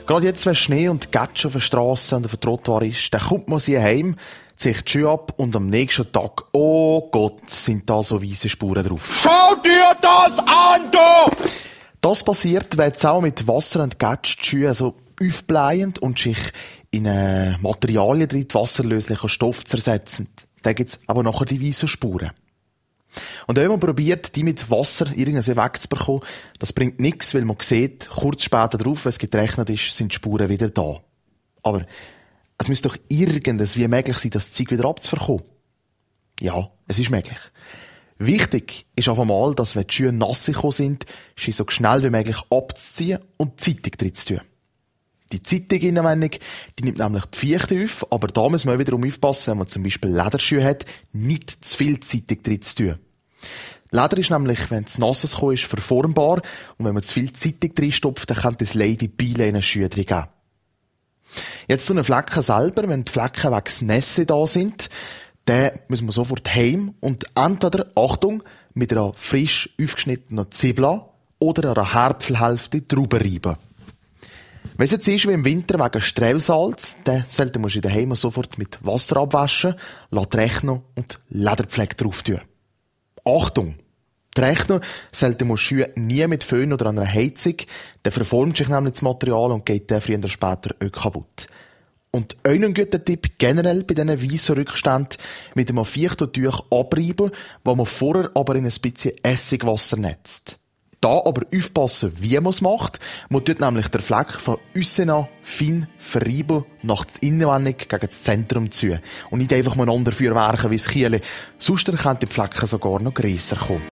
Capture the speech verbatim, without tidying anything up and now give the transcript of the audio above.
Gerade jetzt, wenn Schnee und Gatsch auf der Strasse und auf der Trottoir ist, dann kommt man sie heim, zieht die Schuhe ab und am nächsten Tag, oh Gott, sind da so weisse Spuren drauf. Schau dir das an, du! Das passiert, wenn jetzt auch mit Wasser und Gatsch die Schuhe so aufbleiben und sich in äh, Materialien drin, wasserlöslichen Stoff zersetzen. Dann gibt's aber nachher die weißen Spuren. Und wenn man probiert, die mit Wasser irgendwie wegzubekommen, das bringt nichts, weil man sieht, kurz später drauf, wenn es getrocknet ist, sind die Spuren wieder da. Aber es müsste doch irgendwie möglich sein, das Zeug wieder abzubekommen. Ja, es ist möglich. Wichtig ist auf einmal, dass wenn die Schuhe nass gekommen sind, sie so schnell wie möglich abzuziehen und die Zeitung drin zu tun. Die Zeitungsinnenwendung, die nimmt nämlich die Feuchte auf, aber da muss man wiederum aufpassen, wenn man zum Beispiel Lederschuhe hat, nicht zu viel Zeitung drin zu tun. Leder ist nämlich, wenn es nass gekommen ist, verformbar und wenn man zu viel Zeitung drin stopft, dann kann das Lady Beile in den Schuhen drin geben. Jetzt zu den Flecken selber, wenn die Flecken wegen Nässe da sind, dann müssen wir sofort heim und entweder, Achtung, mit einer frisch aufgeschnittenen Zwiebel oder einer Herbfelhälfte drüber reiben. Wenn es jetzt ist wie im Winter wegen Streusalz, dann sollte man daheim sofort mit Wasser abwaschen, trocknen und Lederpflege drauf tun. Achtung! Trocknen sollte man Schuhe nie mit Föhn oder einer Heizung, dann verformt sich nämlich das Material und geht dann früher oder später auch kaputt. Und einen guten Tipp generell bei diesen weissen Rückständen, mit einem feuchten Tuch abreiben, wo man vorher aber in ein bisschen Essigwasser netzt. Da aber aufpassen, wie man es macht. Man tut nämlich den Fleck von aussen an fein verreiben, nach der Innenwendung gegen das Zentrum zu. Und nicht einfach mal einander feuerwerken wie das Kiel. Sonst könnten die Flecken sogar noch grösser kommen.